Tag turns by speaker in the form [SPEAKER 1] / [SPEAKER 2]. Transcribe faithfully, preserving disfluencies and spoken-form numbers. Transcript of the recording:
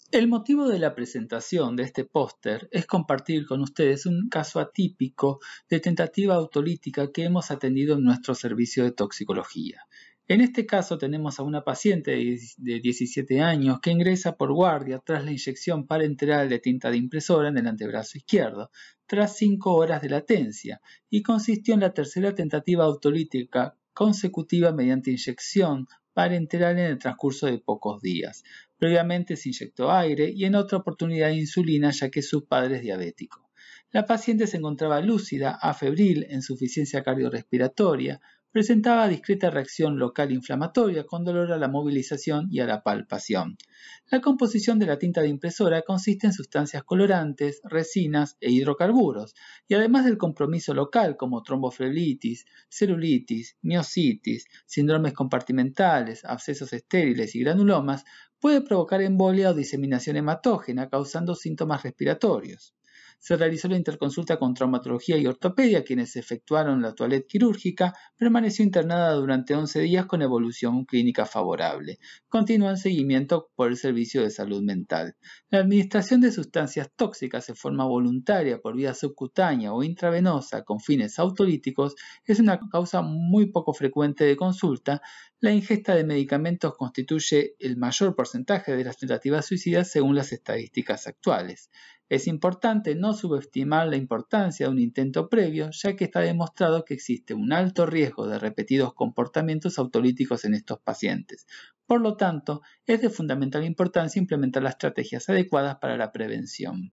[SPEAKER 1] El motivo de la presentación de este póster es compartir con ustedes un caso atípico de tentativa autolítica que hemos atendido en nuestro servicio de toxicología. En este caso tenemos a una paciente de diecisiete años que ingresa por guardia tras la inyección parenteral de tinta de impresora en el antebrazo izquierdo, tras cinco horas de latencia, y consistió en la tercera tentativa autolítica consecutiva mediante inyección parenteral en el transcurso de pocos días. Previamente se inyectó aire y en otra oportunidad insulina, ya que su padre es diabético. La paciente se encontraba lúcida, afebril, insuficiencia cardiorrespiratoria, presentaba discreta reacción local inflamatoria con dolor a la movilización y a la palpación. La composición de la tinta de impresora consiste en sustancias colorantes, resinas e hidrocarburos, y además del compromiso local como tromboflebitis, celulitis, miositis, síndromes compartimentales, abscesos estériles y granulomas, puede provocar embolia o diseminación hematógena, causando síntomas respiratorios. Se realizó la interconsulta con traumatología y ortopedia, quienes efectuaron la toilette quirúrgica. Permaneció internada durante once días con evolución clínica favorable. Continúa en seguimiento por el Servicio de Salud Mental. La administración de sustancias tóxicas de forma voluntaria por vía subcutánea o intravenosa con fines autolíticos es una causa muy poco frecuente de consulta. La ingesta de medicamentos constituye el mayor porcentaje de las tentativas suicidas según las estadísticas actuales. Es importante no subestimar la importancia de un intento previo, ya que está demostrado que existe un alto riesgo de repetidos comportamientos autolíticos en estos pacientes. Por lo tanto, es de fundamental importancia implementar las estrategias adecuadas para la prevención.